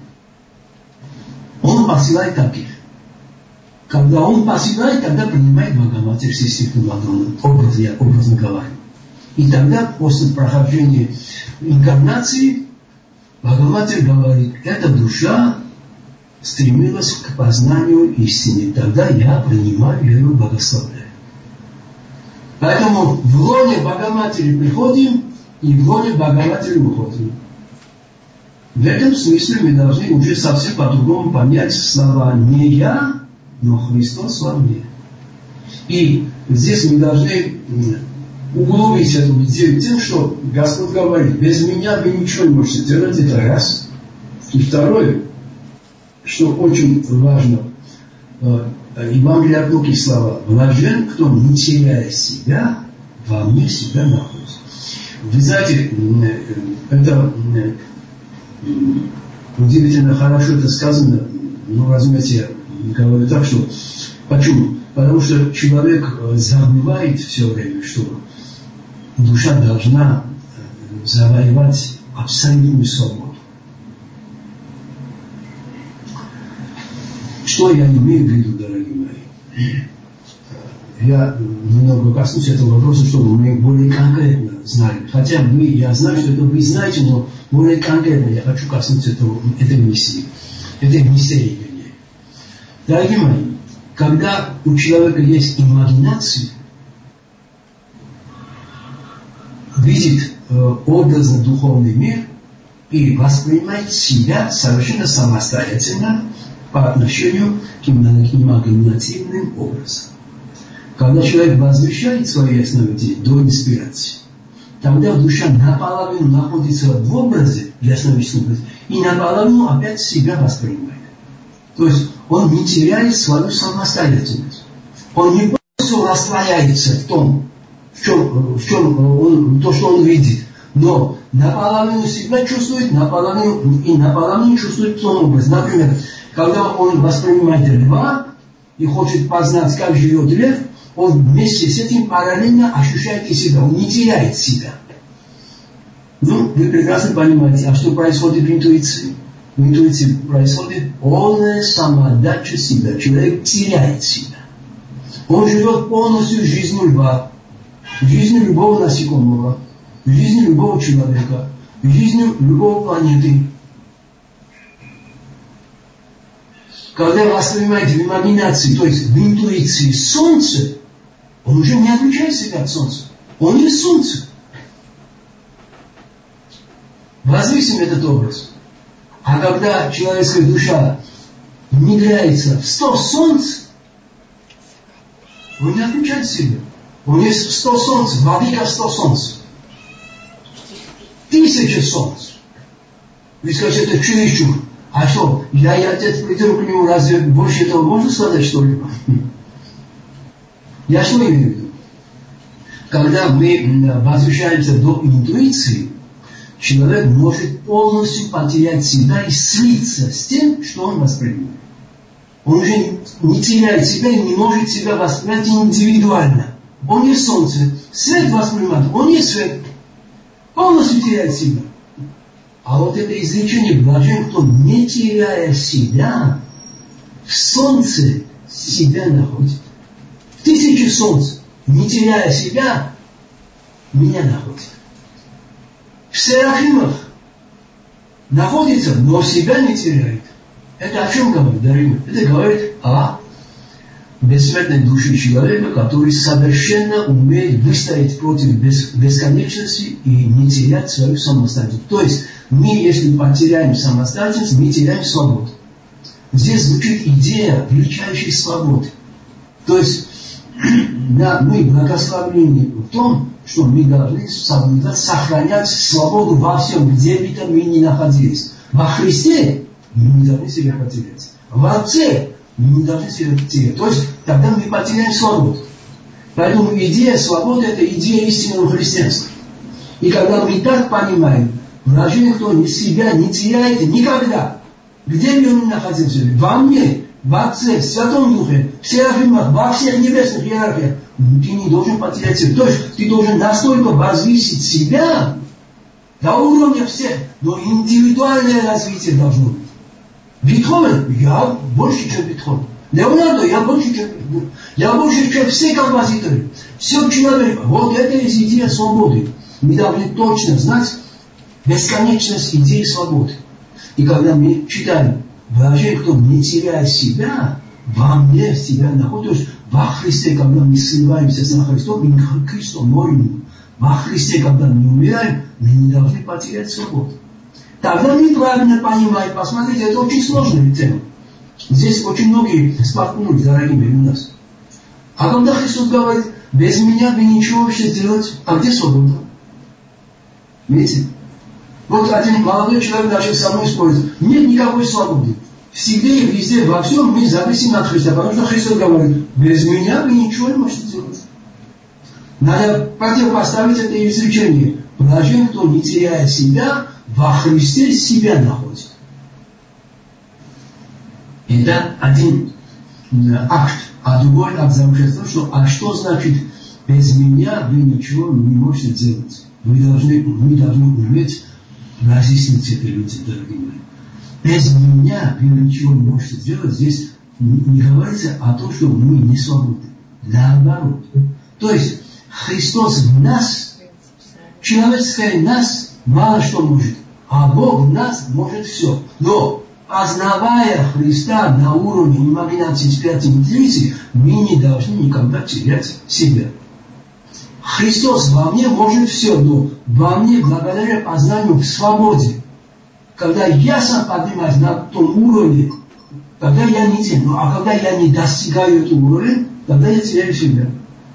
Он посылает таких. Когда он посылает, тогда принимает Богоматерь Сикстинскую Мадонну. Образно говоря. И тогда, после прохождения инкарнации, Богоматерь говорит, эта душа стремилась к познанию истины. Тогда я принимаю ее и благословляю. Поэтому в лоне Богоматери приходим, и в лоне Богоматери уходим. В этом смысле мы должны уже совсем по-другому понять слова «не я», но Христос во мне. И здесь мы должны углубить эту идею тем, что Господь говорит, без меня вы ничего не можете делать, это раз. И второе, что очень важно, Евангелие от Луки слова, блажен, кто, не теряя себя, во мне себя находит. Вы знаете, это удивительно хорошо это сказано, но, разумеется, я говорю так, что почему? Потому что человек забывает все время, что душа должна завоевать абсолютную свободу. Что я имею в виду, дорогие мои? Я немного коснусь этого вопроса, чтобы мы более конкретно знали. Хотя я знаю, что это вы знаете, но более конкретно я хочу коснуться этой миссии. Этой мистерии, вернее. Дорогие мои, когда у человека есть имагинация, видит образно духовный мир и воспринимает себя совершенно самостоятельно по отношению к имагинативным образам. Когда человек возвращает свои основы до инспирации, тогда душа наполовину находится в образе ясновидящего и наполовину опять себя воспринимает. То есть он не теряет свою самостоятельность. Он не просто растворяется в том, в чем он, то, что он видит, но наполовину себя чувствует, наполовину чувствует в том образе. Например, когда он воспринимает льва и хочет познать, как живет лев, он вместе с этим параллельно ощущает и себя, он не теряет себя. Ну, вы прекрасно понимаете, а что происходит в интуиции? В интуиции происходит полная самоотдача себя. Человек теряет себя. Он живет полностью жизнью льва, жизнью любого насекомого, жизнью любого человека, жизнью любого планеты. Когда воспринимаете в имагинации, то есть в интуиции солнце, он уже не отличает себя от солнца. Он есть солнце. Возвысим этот образ. А когда человеческая душа внедряется в 100 солнц, он не отличает себя. Он есть 100 солнц, владыка 100 солнц. 1000 солнц. Вы скажете, это чересчур. А что, я отец приду к нему, разве больше этого можно сказать что-либо? Я что имею в виду? Когда мы возвращаемся до интуиции, человек может полностью потерять себя и слиться с тем, что он воспринимает. Он уже не теряет себя и не может себя воспринять индивидуально. Он есть солнце, свет воспринимает, он есть свет, полностью теряет себя. А вот это изречение блажен, кто не теряя себя, в солнце себя находит. В 1000 солнц, не теряя себя, меня находит. В в серафимах находится, но себя не теряет. Это о чем говорит, дорогие? Это говорит о бессмертной душе человека, который совершенно умеет выстоять против бесконечности и не терять свою самостоятельность. То есть, мы, если потеряем самостоятельность, мы теряем свободу. Здесь звучит идея величайшей свободы. То есть, мы благословлены в том, что мы должны соблюдать, сохранять свободу во всем, где бы там мы ни находились. Во Христе мы не должны себя потерять. В Отце мы не должны себя потерять. То есть, тогда мы потеряем свободу. Поэтому идея свободы – это идея истинного христианства. И когда мы так понимаем, выражение, кто себя не теряет никогда, где бы он ни находился, во мне, в Отце, в Святом Духе, в серафимах, во всех небесных иерархиях, ты не должен потерять себя. То есть, ты должен настолько возвысить себя до уровня всех, но индивидуальное развитие должно быть. Бетховен, я больше, чем Бетховен. Леонардо, я больше, чем все композиторы. Все человек. Вот это есть идея свободы. Мы должны точно знать бесконечность идеи свободы. И когда мы читаем выражение, кто не теряет себя, во мне себя находит, то есть во Христе, когда мы сливаемся с Христом, мы Христом молим. Во Христе, когда мы умираем, мы не должны потерять свободу. Тогда мы правильно понимаем, посмотрите, это очень сложная тема. Здесь очень многие споткнулись, дорогие у нас. А когда Христос говорит, без меня вы ничего вообще сделать, а где свобода? Видите? Вот один молодой человек начал со мной спорить. Нет никакой свободы. Всегда и везде, во всем мы зависим от Христа. Потому что Христос говорит, без меня вы ничего не можете сделать. Надо противопоставить это изречение. Блажен, кто не теряет себя, во Христе себя находит. Это один акт. А другой акт заключается в том, что значит без меня вы ничего не можете делать. Мы должны уметь разъяснить это людям, дорогие мои. Без меня вы ничего не можете сделать. Здесь не говорится о том, что мы не свободны. Наоборот. То есть Христос в нас, человеческое в нас мало что может. А Бог в нас может все. Но, познавая Христа на уровне имагинации 5-30, мы не должны никогда терять себя. Христос во мне может все, но во мне, благодаря познанию в свободе, когда я сам поднимаюсь на том уровне, когда я не тяну, а когда я не достигаю этого уровня, тогда я теряю себя.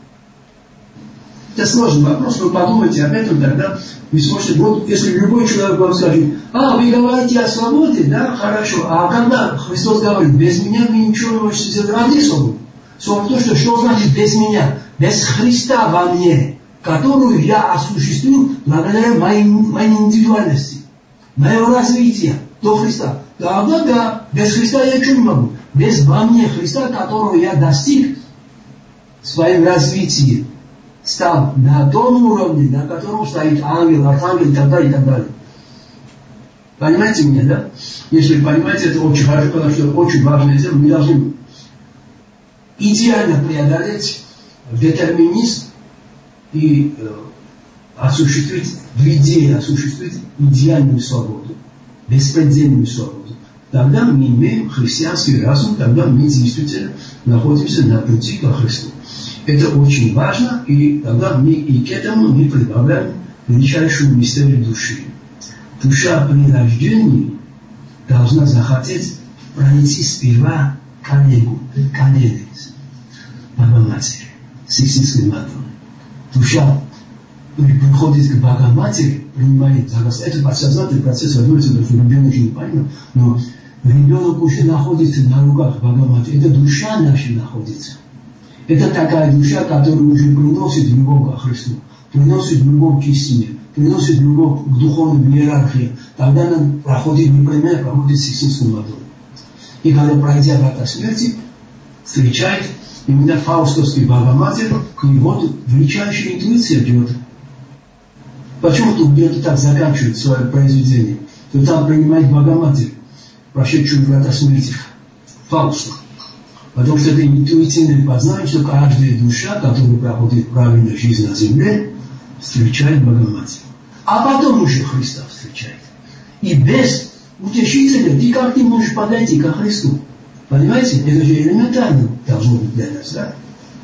Это сложный вопрос, вы подумайте об этом, тогда вы сможете, вот если любой человек вам скажет, вы говорите о свободе, да, хорошо, а когда Христос говорит, без меня вы ничего не можете сделать, а где свобода? Свобода то, что значит без меня? Без Христа во мне, которую я осуществлю благодаря моей индивидуальности, моего развития до Христа. Да, без Христа я ничего не могу. Без во мне Христа, которого я достиг в своем развитии, стал на том уровне, на котором стоит ангел, архангел и так далее, и так далее. Понимаете меня, да? Если вы понимаете, это очень хорошо, потому что это очень важная тема. Мы должны идеально преодолеть детерминизм и осуществить идеальную свободу, беспредельную свободу. Тогда мы имеем христианский разум, тогда мы действительно находимся на пути ко Христу. Это очень важно, и тогда мы и к этому мы прибавляем величайшую мистерию души. Душа при рождении должна захотеть пройти сперва коллегу, Богоматери, Сикстинской Мадонны. Душа приходит к Богоматери, принимает благословение. Это подсознательный процесс, возможно, потому что ребенок еще не понял, но ребенок уже находится на руках Богоматери. Это душа наша находится. Это такая душа, которая уже приносит любовь ко Христу, приносит любовь к истине, приносит любовь к духовной иерархии. Тогда она проходит непременно, проходит Сикстинскую Мадонну. И когда, пройдя врата смерти, встречает именно фаустовский Богоматерь, и вот величайшая интуиция идет. Почему-то где-то так заканчивает свое произведение. То там принимает Богоматерь, прошедшую врата смерти, Фауста. Потому что это интуитивное познание, что каждая душа, которая проходит правильную жизнь на земле, встречает Богоматерь. а потом уже Христа встречает. И без утешителя ты как не можешь подойти ко Христу. Понимаете? Это же элементарно должно быть для нас, да?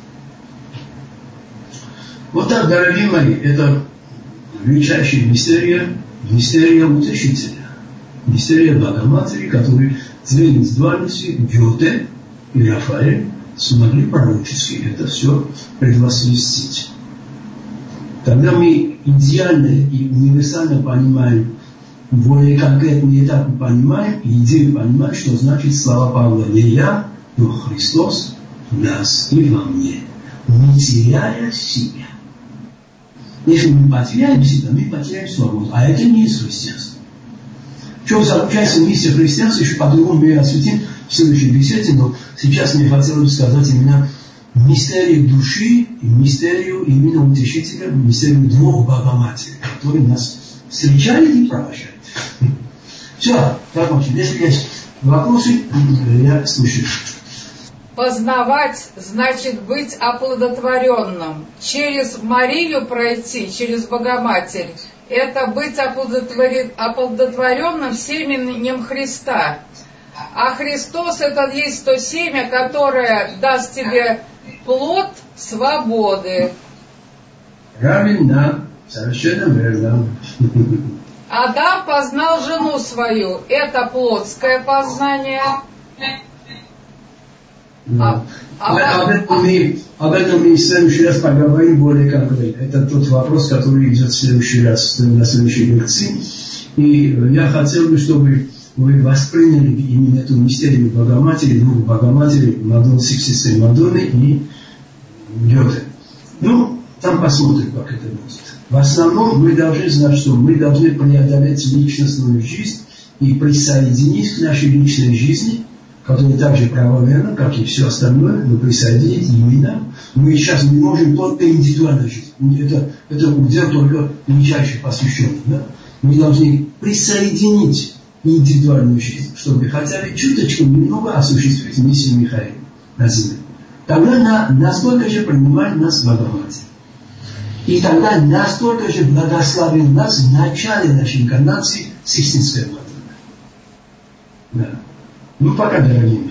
Вот так, дорогие мои, это величайшая мистерия утешителя. Мистерия Богоматери, который две индивидуальности, Гёте и Рафаэль, смогли пророчески это все предвосвестить. Тогда мы идеально и универсально понимаем, более конкретные этапы понимаем, и идею понимаем, что значит слова Павла: не я, но Христос в нас и во мне, не теряя себя. Если мы потеряем себя, мы потеряем свободу. А это не есть христианство. В чем заключается миссия христианства, еще по-другому мы осветим в следующей беседе, но сейчас мне хотелось бы сказать именно мистерию души и мистерию именно утешителя, мистерию двух Богоматерей, которые нас встречают и провожают. Все, закончим. Если есть вопросы, я слушаю. Познавать значит быть оплодотворенным. Через Марию пройти, через Богоматерь, это быть оплодотворенным семенем Христа. А Христос — это есть то семя, которое даст тебе плод свободы. Правильно, совершенно верно. Адам познал жену свою. Это плотское познание. Да. Об этом мы в следующий раз поговорим более конкретно. Это тот вопрос, который идет в следующий раз, на следующей лекции. И я хотел бы, чтобы вы восприняли именно эту мистерию Богоматери, двух Богоматерей, Мадонны, Сикстинской Мадонны и Гёте. Ну, там посмотрим, как это будет. В основном мы должны знать, что мы должны преодолеть личностную жизнь и присоединить к нашей личной жизни, которая также правоверна, как и все остальное, но присоединить именно. Мы сейчас не можем только индивидуально жить. Это удел только величайших посвященных. Да? Мы должны присоединить индивидуальную жизнь, чтобы хотя бы чуточку немного осуществить миссию Михаила на земле. Тогда настолько же принимает нас Богоматерь. И тогда настолько же благословил нас в начале нашей инкарнации Сикстинская Мадонна. Да. Ну, пока, дорогие мои.